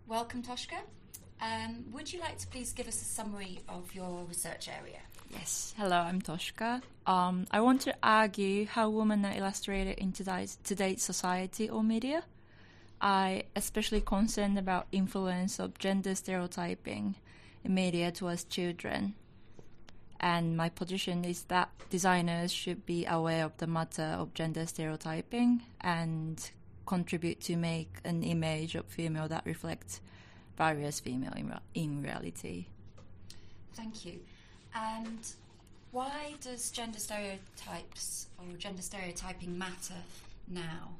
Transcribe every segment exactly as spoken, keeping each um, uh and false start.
welcome, Toshka. Um, would you like to please give us a summary of your research area? Yes. Hello, I'm Toshka. Um, I want to argue how women are illustrated in today's, today's society or media. I especially concerned about influence of gender stereotyping in media towards children. And my position is that designers should be aware of the matter of gender stereotyping and contribute to make an image of female that reflects various female in, in reality. Thank you. And why does gender stereotypes or gender stereotyping matter now?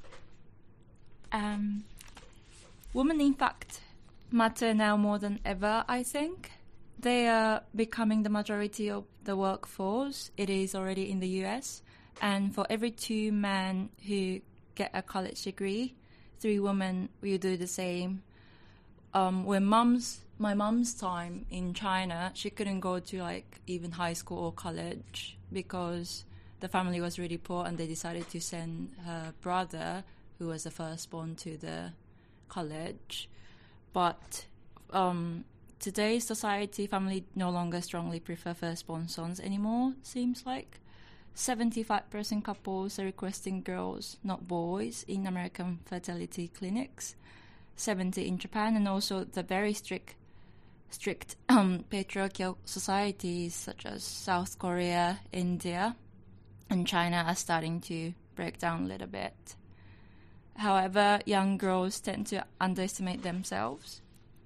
Um, women, in fact, matter now more than ever, I think. They are becoming the majority of the workforce. It is already in the U S. And for every two men who get a college degree, three women will do the same. Um, when mom's, my mom's time in China, she couldn't go to like even high school or college because the family was really poor and they decided to send her brother, who was the firstborn, to the college. But um, today's society, family no longer strongly prefer firstborn sons anymore, seems like. seventy-five percent couples are requesting girls, not boys, in American fertility clinics. seventy in Japan, and also the very strict, strict um, patriarchal societies such as South Korea, India, and China are starting to break down a little bit. However, young girls tend to underestimate themselves.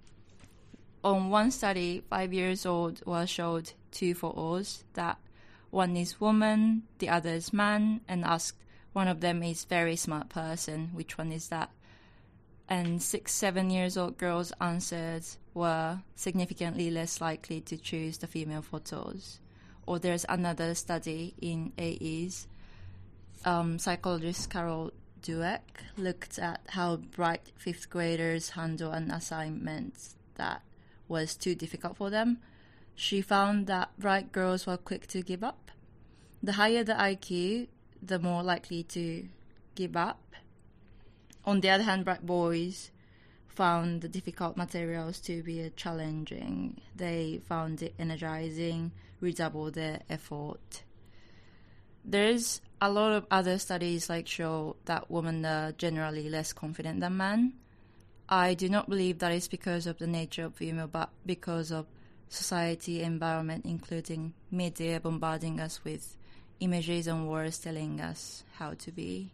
On one study, five years old was showed two photos that one is woman, the other is man, and asked one of them is very smart person, which one is that? And six, seven years old girls' answers were significantly less likely to choose the female photos. Or there's another study in A E's. Um, psychologist Carol Dweck looked at how bright fifth graders handle an assignment that was too difficult for them. She found that bright girls were quick to give up. The higher the I Q, the more likely to give up. On the other hand, bright boys found the difficult materials to be challenging. They found it energizing, redoubled their effort. There's a lot of other studies like show that women are generally less confident than men. I do not believe that is because of the nature of female, but because of society, environment, including media bombarding us with images and words telling us how to be.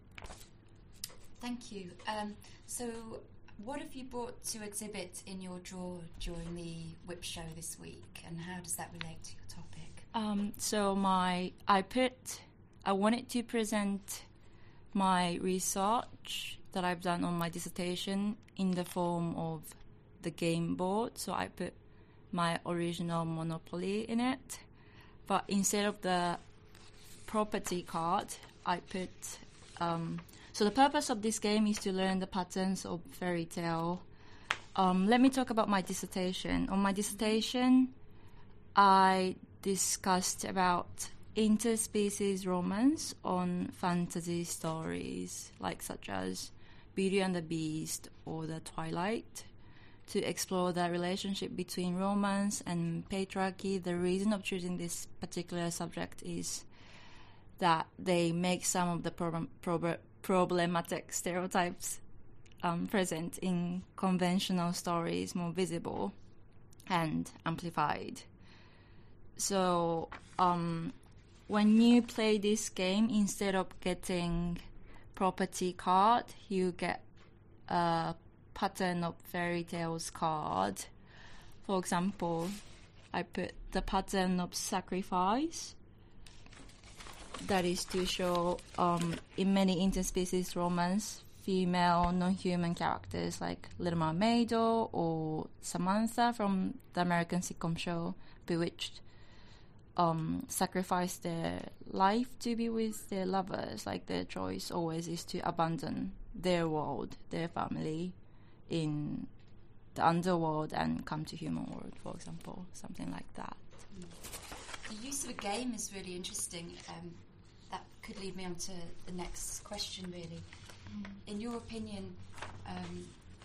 Thank you. Um, so what have you brought to exhibit in your drawer during the Whip Show this week, and how does that relate to your topic? Um, so my, I put, I wanted to present my research that I've done on my dissertation in the form of the game board. So I put my original Monopoly in it, but instead of the property card, I put um, so the purpose of this game is to learn the patterns of fairy tale. Um, let me talk about my dissertation. On my dissertation, I discussed about interspecies romance on fantasy stories, like such as Beauty and the Beast or The Twilight, to explore the relationship between romance and patriarchy. The reason of choosing this particular subject is that they make some of the problem, prob- problematic stereotypes um, present in conventional stories more visible and amplified. So um, when you play this game, instead of getting property card, you get a pattern of fairy tales card. For example, I put the pattern of sacrifice. That is to show um, in many interspecies romance, female non-human characters like Little Mermaid or Samantha from the American sitcom show Bewitched um, sacrifice their life to be with their lovers. Like their choice always is to abandon their world, their family in the underworld and come to human world, for example, something like that. The use of a game is really interesting. Um, that could lead me on to the next question, really. Mm. In your opinion, um,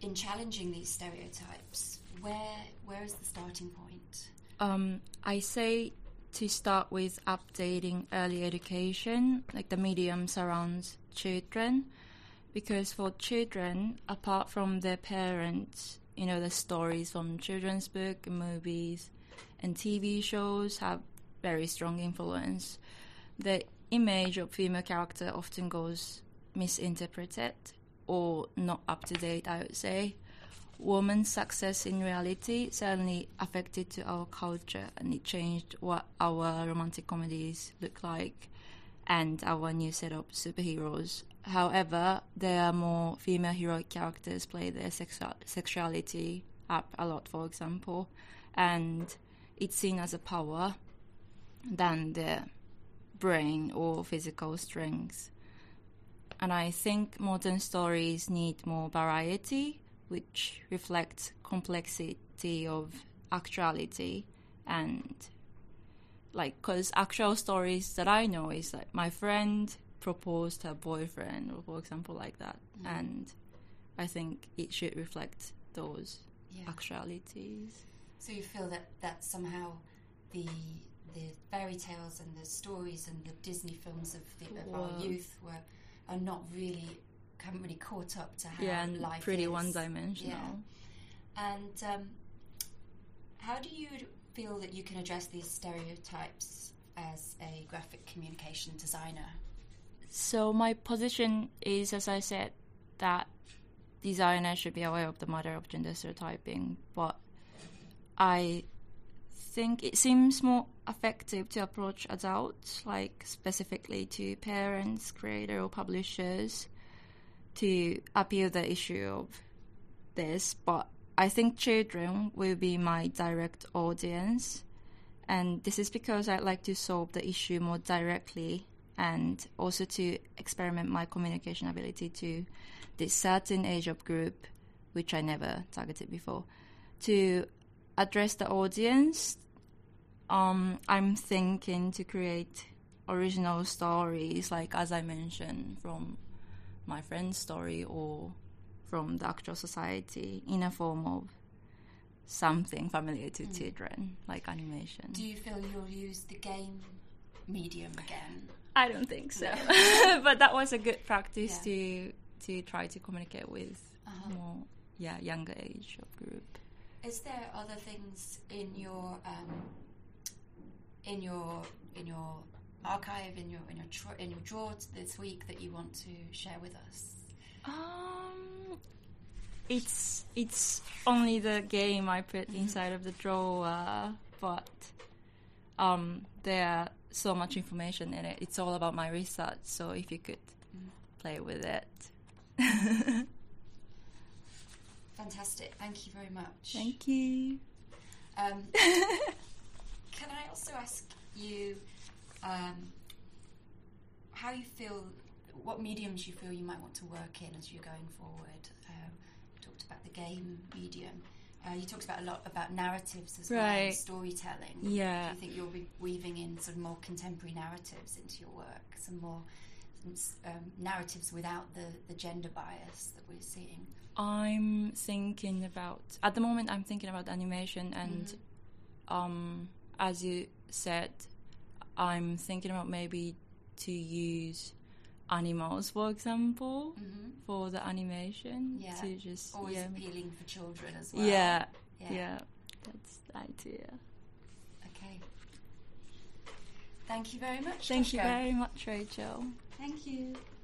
in challenging these stereotypes, where where is the starting point? Um, I say to start with updating early education, like the medium surrounds children, because for children, apart from their parents, you know, the stories from children's book, movies, and T V shows have very strong influence. The image of female character often goes misinterpreted or not up to date, I would say. Women's success in reality certainly affected to our culture, and it changed what our romantic comedies look like and our new set of superheroes. However, there are more female heroic characters play their sexu- sexuality up a lot, for example, and it's seen as a power than their brain or physical strength. And I think modern stories need more variety, which reflects complexity of actuality. And like, because actual stories that I know is like my friend proposed to her boyfriend, or for example, like that. Mm. And I think it should reflect those yeah. actualities. So you feel that, that somehow the the fairy tales and the stories and the Disney films of, the, of our youth were are not really haven't really caught up to how yeah, and life pretty is. one-dimensional. Yeah. And um, how do you feel that you can address these stereotypes as a graphic communication designer? So my position is, as I said, that designers should be aware of the matter of gender stereotyping, but I think it seems more effective to approach adults, like specifically to parents, creators, or publishers, to appeal the issue of this. But I think children will be my direct audience, and this is because I'd like to solve the issue more directly, and also to experiment my communication ability to this certain age of group, which I never targeted before. To address the audience, um, I'm thinking to create original stories, like as I mentioned, from my friend's story or from the actual society, in a form of something familiar to mm. children, like animation. Do you feel you'll use the game medium again? I don't think so. No. But that was a good practice yeah. to to try to communicate with uh-huh. more yeah younger age of group. Is there other things in your um, in your in your archive, in your in your tr- in your drawer this week that you want to share with us? Um, it's it's only the game I put mm-hmm. inside of the drawer, but um, there so much information in it. It's all about my research, so if you could mm. play with it. Fantastic. Thank you very much. Thank you. Um, can I also ask you um, how you feel, what mediums you feel you might want to work in as you're going forward? Uh, you talked about the game medium. Uh, you talked about a lot about narratives as right. well, and storytelling. Yeah. Do you think you'll be weaving in sort of more contemporary narratives into your work, some more some, um, narratives without the, the gender bias that we're seeing? I'm thinking about, at the moment I'm thinking about animation, and mm-hmm. um, as you said, I'm thinking about maybe to use animals, for example, mm-hmm. for the animation. Yeah. To just always yeah. appealing for children as well. Yeah, yeah, yeah, that's the idea. Okay. Thank you very much. Thank Toshko. you very much, Rachel. Thank you.